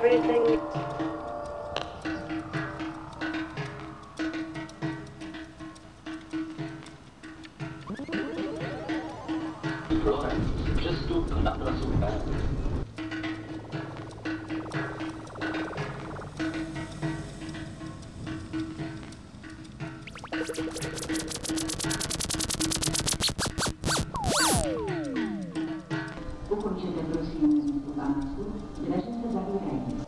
everything. Florence, just tutto, andatela sul pezzo. Ukončete prosím místo pásu, dveře se zavírají.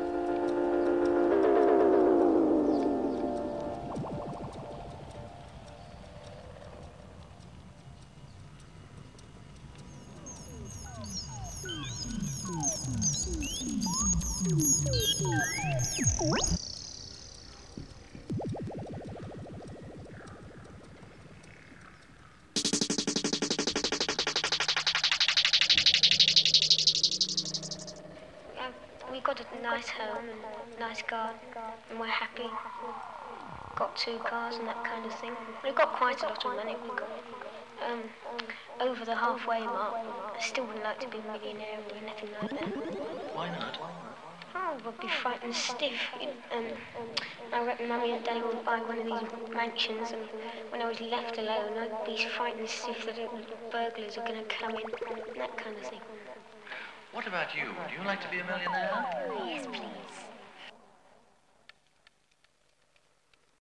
We got a nice home and nice garden, and we're happy. Got 2 cars and that kind of thing. We got quite a lot of money. We got over the halfway mark. I still wouldn't like to be a millionaire or anything like that. Why not? Oh, I'd be frightened stiff. I reckon Mummy and Daddy would buy one of these mansions, and when I was left alone, I'd be frightened stiff that burglars are going to come in, and that kind of thing. What about you? Would you like to be a millionaire? Oh, yes, please.